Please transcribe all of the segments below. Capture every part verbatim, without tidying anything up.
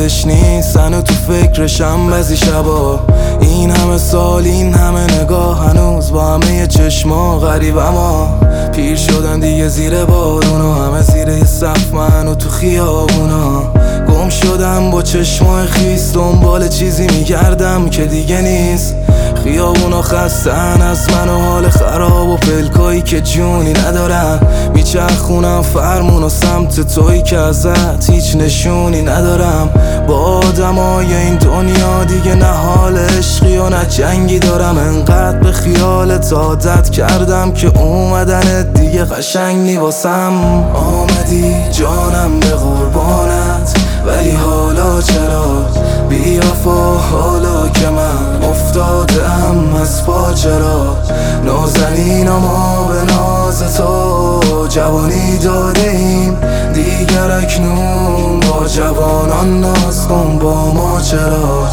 یادش نیستن و تو فکرشم بعضی شبا. این همه سال این همه نگاه هنوز با همه چشما غریب، اما پیر شدن دیگه زیر بارونا، همه زیر یه سقف من و تو خیابونا. گم شدم با چشمای خیس دنبال چیزی میگردم که دیگه نیست. خیابونا خستن از من و حال خراب و پلکایی که جونی ندارن. میچرخونم فرمون و سمت تویی که ازت هیچ نشونی ندارم. با آدمای این دنیا دیگه نه حال عشقی و نه جنگی دارم. انقدر به خیالت عادت کردم که اومدنت دیگه قشنگ نی واسم. آمدی جانم به قربانت، ولی حالا چرا بی وفا؟ حالا که من افتادم از پا، چرا نازنین ما به ناز تو جوانی دادیم دیگر اکنون با جوانان ناز کن با ما، چرا؟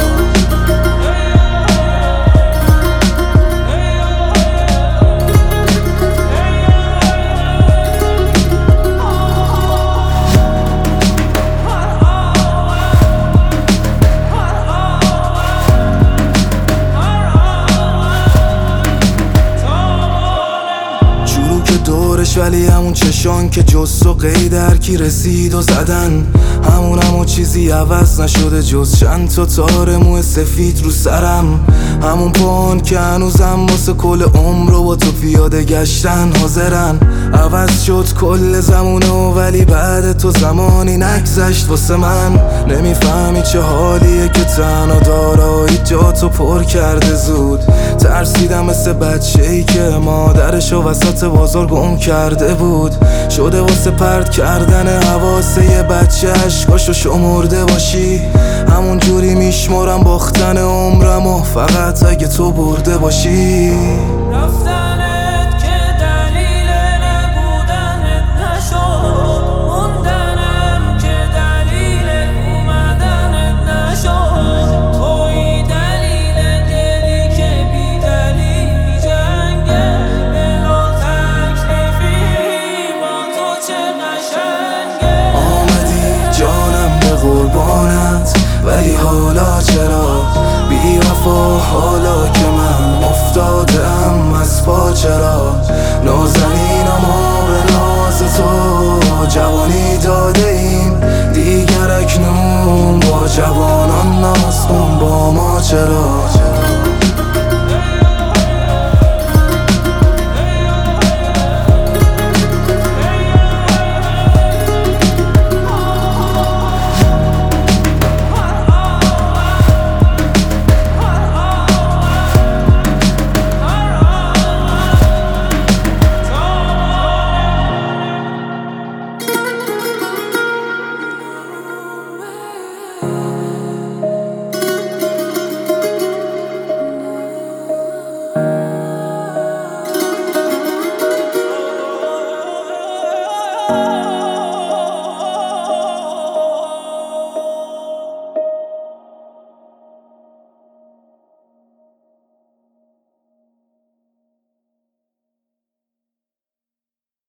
دورش ولی همون چشان که جز و قید هرکی رسید و زدن، همون همون چیزی عوض نشده جز چند تا تار موی سفید رو سرم. همون پان که هنوزم واسه کل عمر رو با تو پیاده گشتن حاضرن. عوض شد کل زمونه ولی بعد تو زمانی نگذشت واسه من. نمیفهمی چه حالیه که تنها دارایی جاتو پر کرده زود. ترسیدم مثل بچه‌ای که مادرشو وسط بازار گم کرده بود. شده واسه پرت کردن حواسه یه بچه عشقاشو شمرده باشی. همون جوری میشمرم باختن عمرم و فقط اگه تو برده باشی. رفتنت که دلیل نبودنت نشد، موندنم که دلیل اومدنت نشد. توی دلیل دلی که بی دلیل میجنگه، بلا تکلیفی با تو چه قشنگه. آمدی جانم به قربانت، ولی حالا چرا بی وفا؟ حالا که من افتادم از پا، چرا نازنینم و به ناز تو جوانی داده ایم دیگر اکنون با جوانان ناز کن با ما، چرا؟